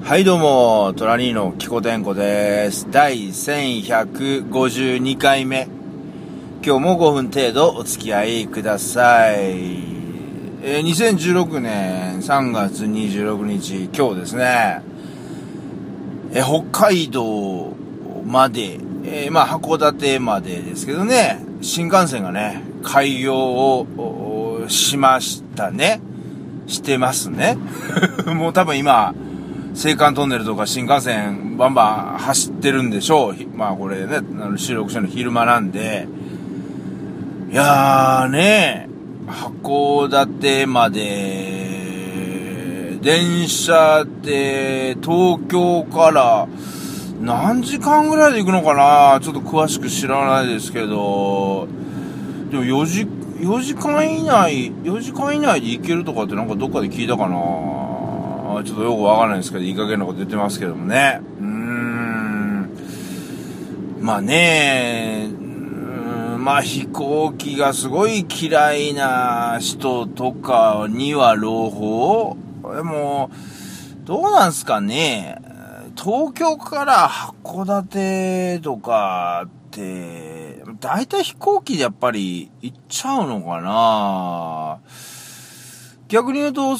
はいどうも、トラニーのキコテンコです。第1152回目。今日も5分程度お付き合いください。2016年3月26日、今日ですね。北海道まで、函館までですけどね、新幹線がね、開業をしましたね。してますね。もう多分今、青函トンネルとか新幹線バンバン走ってるんでしょう。これね、収録しての昼間なんで。いやーね、函館まで、電車で東京から何時間ぐらいで行くのかな、ちょっと詳しく知らないですけど、でも4時間以内で行けるとかってなんかどっかで聞いたかな。ちょっとよくわからないですけど、いい加減なこと言ってますけどもね。飛行機がすごい嫌いな人とかには朗報。でも、どうなんすかね。東京から函館とかって、だいたい飛行機でやっぱり行っちゃうのかな。逆に言うと、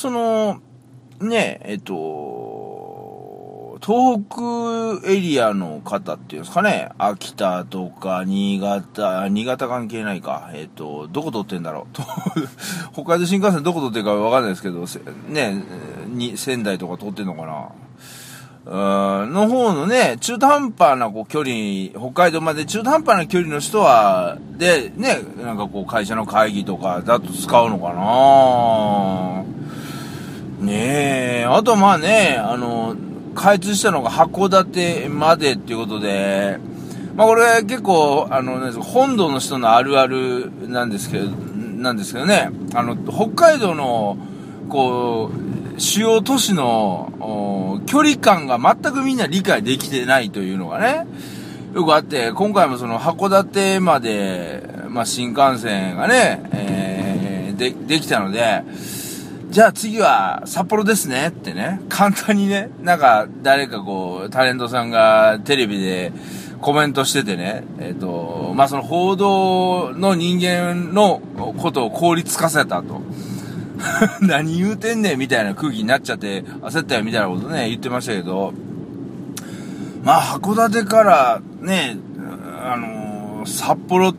東北エリアの方っていうんですかね、秋田とか新潟関係ないか、どこ通ってんだろう北海道新幹線どこ通ってるかわかんないですけど、ね、仙台とか通ってんのかな、の方のね、中途半端な距離、北海道まで中途半端な距離の人は、で、ね、なんか会社の会議とかだと使うのかな。ねえ、あと開通したのが函館までっていうことで、これ結構、本土の人のあるあるなんですけどね、北海道の、主要都市の、距離感が全くみんな理解できてないというのがね、よくあって、今回も函館まで、新幹線がね、できたので、じゃあ次は札幌ですねってね、簡単にね、なんか誰かタレントさんがテレビでコメントしててね、その報道の人間のことを効率化せたと。何言うてんねんみたいな空気になっちゃって焦ったよみたいなことね、言ってましたけど、函館からね、札幌って、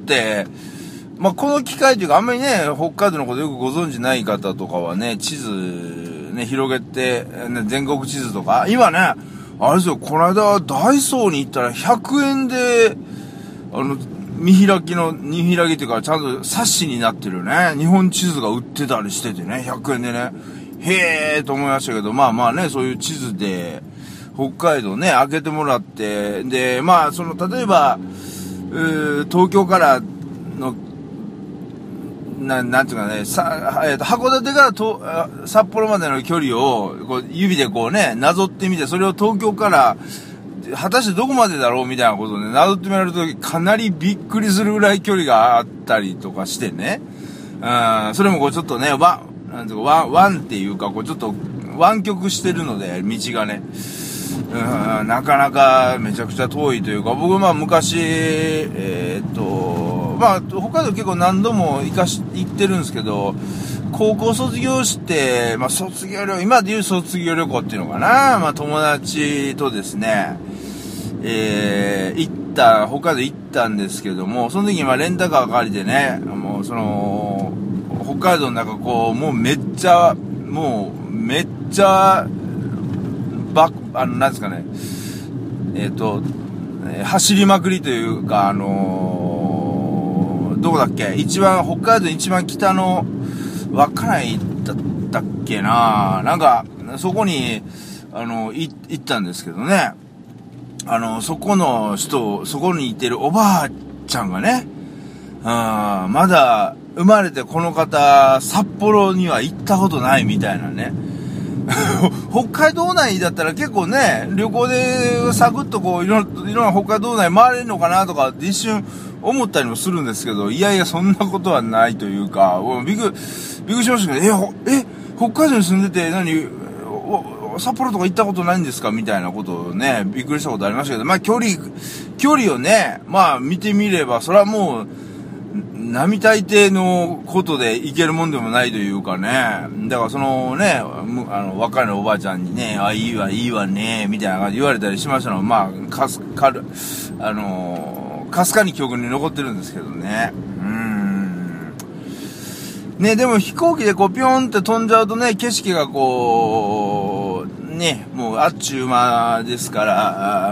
この機会というか、あんまりね、北海道のことよくご存知ない方とかはね、地図ね、広げて、ね、全国地図とか、今ね、あれですよ、この間、ダイソーに行ったら100円で、見開きっていうか、ちゃんと冊子になってるね、日本地図が売ってたりしててね、100円でね、へーと思いましたけど、ね、そういう地図で、北海道ね、開けてもらって、で、例えば、東京からの、なんていうかね、函館から札幌までの距離を、指でなぞってみて、それを東京から、果たしてどこまでだろうみたいなことをね、なぞってみられると、かなりびっくりするぐらい距離があったりとかしてね。それもちょっとね、ワンっていうか、ちょっと湾曲してるので、道がね。なかなかめちゃくちゃ遠いというか、僕昔、北海道結構何度も行ってるんですけど、高校卒業して、今でいう卒業旅行っていうのかな、友達とですね、北海道行ったんですけども、その時にレンタカー借りてね、北海道の中めっちゃ、なんですかね、走りまくりというか、どこだっけ、北海道一番北の稚内だったっけな、なんか、そこに、行ったんですけどね、そこにいてるおばあちゃんがね、まだ生まれてこの方、札幌には行ったことないみたいなね、北海道内だったら結構ね、旅行でサクッといろんな北海道内回れるのかなとかって一瞬思ったりもするんですけど、いやいやそんなことはないというか、びっくりしましたけど、北海道に住んでて札幌とか行ったことないんですかみたいなことをね、びっくりしたことありましたけど、まあ距離をね、まあ見てみれば、それはもう、並大抵のことでいけるもんでもないというかね。だからそのね、若いのおばあちゃんにね、いいわね、みたいな感じで言われたりしましたの。まあ、かすかに記憶に残ってるんですけどね。ね、でも飛行機でこうピョンって飛んじゃうとね、景色がこう、ね、もうあっちゅう間ですから、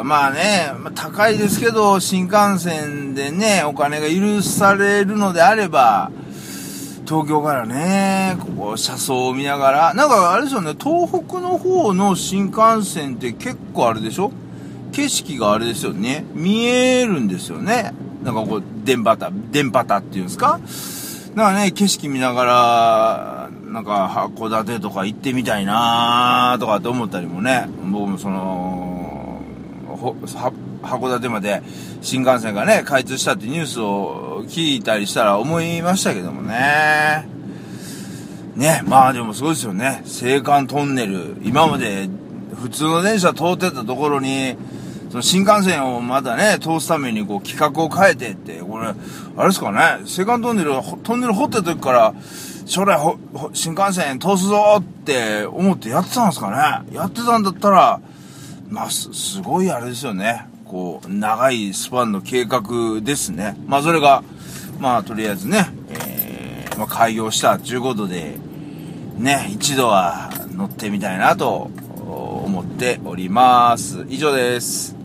まあね、高いですけど、新幹線でね、お金が許されるのであれば、東京からね、こう車窓を見ながら、なんかあれですよね、東北の方の新幹線って結構あれでしょ？景色があれですよね、見えるんですよね。なんかこう、電波塔っていうんですか？だからね、景色見ながら、なんか函館とか行ってみたいなーとかって思ったりもね、僕もその、函館まで新幹線がね、開通したってニュースを聞いたりしたら思いましたけどもね。ね、まあでもすごいですよね。青函トンネル。今まで普通の電車通ってたところに、その新幹線をまだね、通すためにこう企画を変えてって、これ、あれですかね、青函トンネル掘った時から、将来新幹線通すぞって思ってやってたんですかね。やってたんだったら、まあ、すごいあれですよね。こう、長いスパンの計画ですね。まあ、それが、まあ、とりあえずね、まあ、開業したということで、ね、一度は乗ってみたいなと思っております。以上です。